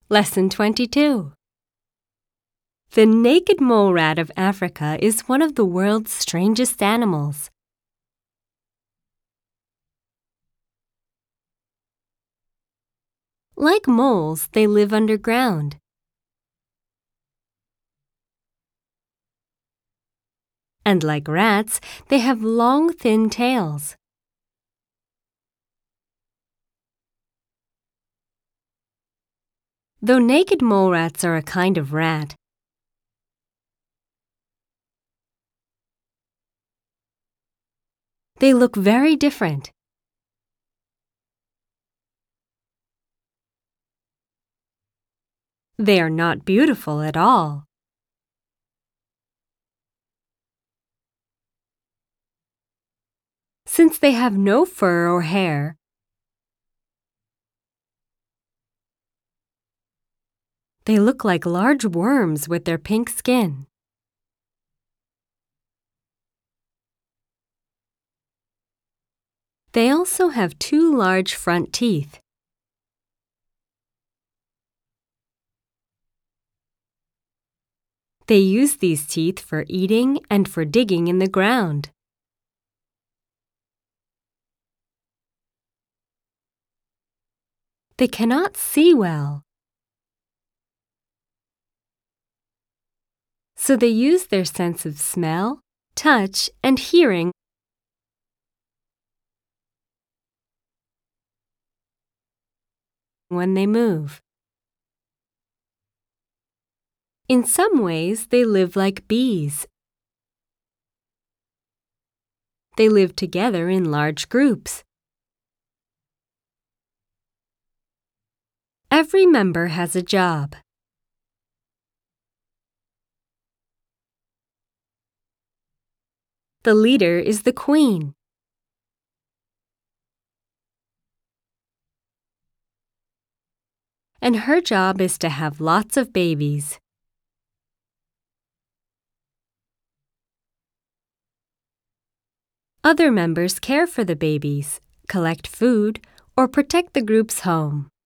Lesson 22. The naked mole rat of Africa is one of the world's strangest animals. Like moles, they live underground. And like rats, they have long, thin tails. Though naked mole rats are a kind of rat, they look very different. They are not beautiful at all. Since they have no fur or hair, they look like large worms with their pink skin. They also have two large front teeth. They use these teeth for eating and for digging in the ground. They cannot see well, so they use their sense of smell, touch, and hearing when they move. In some ways, they live like bees. They live together in large groups. Every member has a job. The leader is the queen. And her job is to have lots of babies. Other members care for the babies, collect food, or protect the group's home.